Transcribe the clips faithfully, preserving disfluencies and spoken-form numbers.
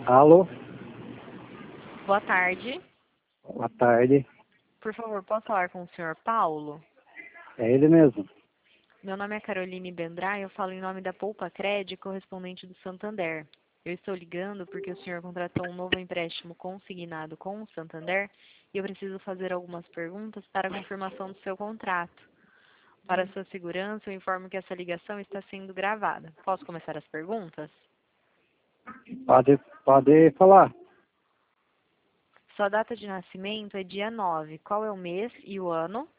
Alô, Boa tarde. boa tarde. Por favor, posso falar com o senhor Paulo? É ele mesmo. Meu nome é Caroline Bendrai, eu falo em nome da Poupa Cred, correspondente do Santander. Eu estou ligando porque o senhor contratou um novo empréstimo consignado com o Santander e eu preciso fazer algumas perguntas para a confirmação do seu contrato. Para sua segurança, eu informo que essa ligação está sendo gravada. Posso começar as perguntas? Pode, pode falar. Sua data de nascimento é dia nove. Qual é o mês e o ano?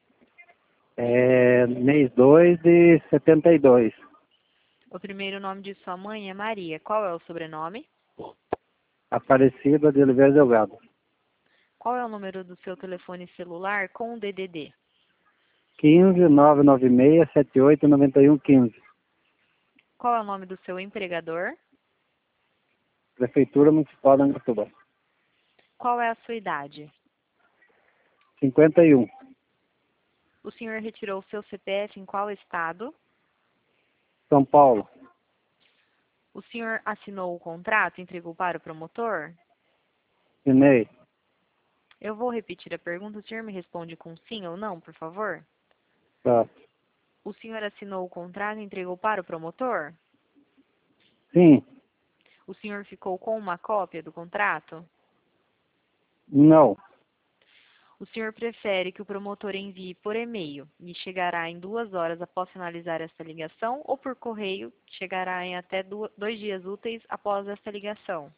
É mês dois de setenta e dois. O primeiro nome de sua mãe é Maria. Qual é o sobrenome? Aparecida de Oliveira Delgado. Qual é o número do seu telefone celular com o D D D? quinze, nove nove seis, sete oito nove um, quinze. Qual é o nome do seu empregador? Prefeitura Municipal de Angatuba. Qual é a sua idade? cinquenta e um. O senhor retirou o seu C P F em qual estado? São Paulo. O senhor assinou o contrato e entregou para o promotor? Inei. Eu vou repetir a pergunta, o senhor me responde com sim ou não, por favor? Tá. O senhor assinou o contrato e entregou para o promotor? Sim. O senhor ficou com uma cópia do contrato? Não. O senhor prefere que o promotor envie por e-mail e chegará em duas horas após finalizar esta ligação ou por correio chegará em até dois dias úteis após esta ligação?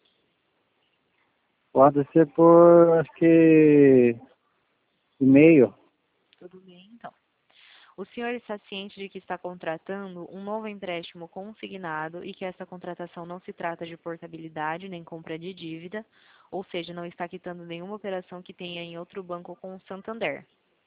Pode ser por, acho que, e-mail. Tudo bem, então. O senhor está ciente de que está contratando um novo empréstimo consignado e que essa contratação não se trata de portabilidade nem compra de dívida, ou seja, não está quitando nenhuma operação que tenha em outro banco com o Santander.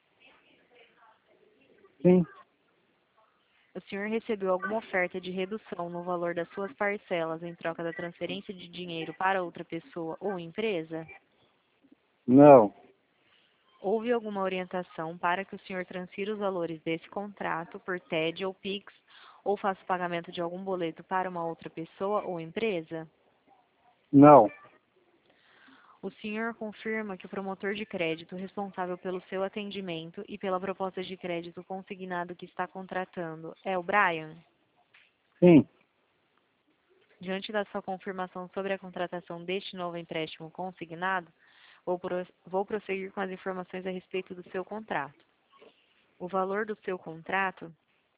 Sim. O senhor recebeu alguma oferta de redução no valor das suas parcelas em troca da transferência de dinheiro para outra pessoa ou empresa? Não. Houve alguma orientação para que o senhor transfira os valores desse contrato por T E D ou Pix ou faça o pagamento de algum boleto para uma outra pessoa ou empresa? Não. O senhor confirma que o promotor de crédito responsável pelo seu atendimento e pela proposta de crédito consignado que está contratando é o Brian? Sim. Diante da sua confirmação sobre a contratação deste novo empréstimo consignado, vou, pro, vou prosseguir com as informações a respeito do seu contrato. O valor do seu contrato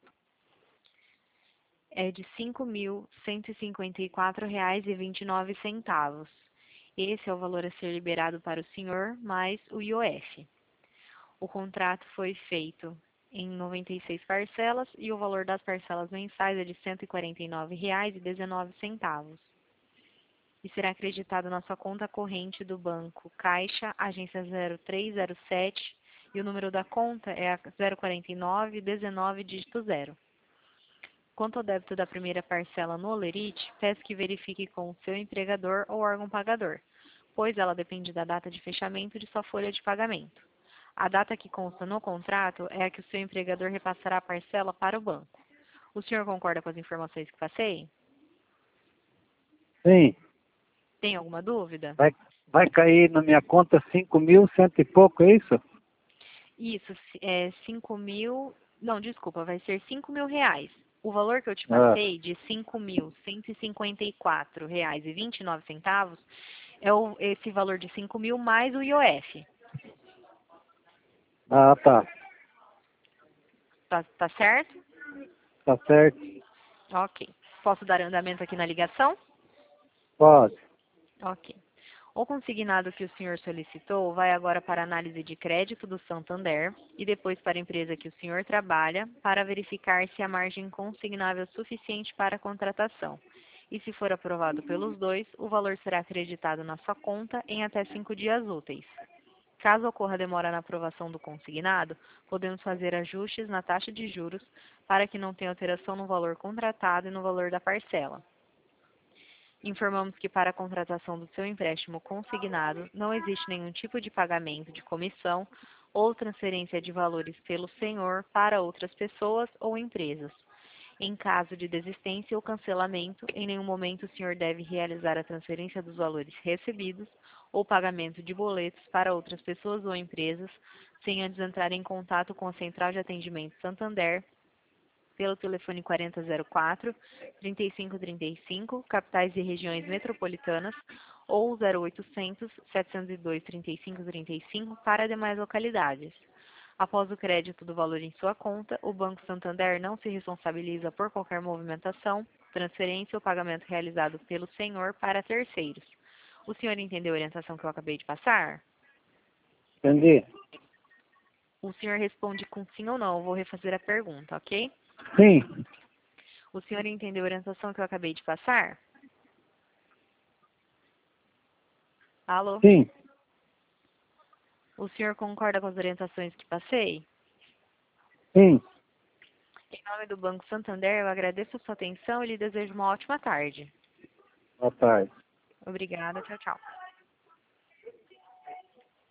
é de cinco mil cento e cinquenta e quatro reais e vinte e nove centavos. Esse é o valor a ser liberado para o senhor, mais o I O F. O contrato foi feito em noventa e seis parcelas e o valor das parcelas mensais é de cento e quarenta e nove reais e dezenove centavos. E será acreditado na sua conta corrente do banco Caixa, agência zero três zero sete, e o número da conta é a zero quarenta e nove, dezenove, dígito zero. Quanto ao débito da primeira parcela no Olerite, peço que verifique com o seu empregador ou órgão pagador, pois ela depende da data de fechamento de sua folha de pagamento. A data que consta no contrato é a que o seu empregador repassará a parcela para o banco. O senhor concorda com as informações que passei? Sim. Tem alguma dúvida? Vai, vai cair na minha conta cinco mil, cento e pouco, é isso? Isso, é cinco mil... Não, desculpa, vai ser cinco mil reais. O valor que eu te Ah, passei de cinco mil cento e cinquenta e quatro reais e vinte e nove centavos é o, esse valor de cinco mil mais o I O F. ah, tá. Tá, tá certo? Tá certo. Ok. Posso dar andamento aqui na ligação? Pode. Ok. O consignado que o senhor solicitou vai agora para a análise de crédito do Santander e depois para a empresa que o senhor trabalha para verificar se a margem consignável é suficiente para a contratação. E se for aprovado pelos dois, o valor será acreditado na sua conta em até cinco dias úteis. Caso ocorra demora na aprovação do consignado, podemos fazer ajustes na taxa de juros para que não tenha alteração no valor contratado e no valor da parcela. Informamos que para a contratação do seu empréstimo consignado não existe nenhum tipo de pagamento de comissão ou transferência de valores pelo senhor para outras pessoas ou empresas. Em caso de desistência ou cancelamento, em nenhum momento o senhor deve realizar a transferência dos valores recebidos ou pagamento de boletos para outras pessoas ou empresas, sem antes entrar em contato com a Central de Atendimento Santander pelo telefone quarenta zero quatro, trinta e cinco trinta e cinco, capitais e regiões metropolitanas, ou zero oitocentos, setecentos e dois, trinta e cinco trinta e cinco para demais localidades. Após o crédito do valor em sua conta, o Banco Santander não se responsabiliza por qualquer movimentação, transferência ou pagamento realizado pelo senhor para terceiros. O senhor entendeu a orientação que eu acabei de passar? Entendi. O senhor responde com sim ou não. Eu vou refazer a pergunta, ok? Sim. O senhor entendeu a orientação que eu acabei de passar? Alô? Sim. O senhor concorda com as orientações que passei? Sim. Em nome do Banco Santander, eu agradeço a sua atenção e lhe desejo uma ótima tarde. Boa tarde. Obrigada. Tchau, tchau.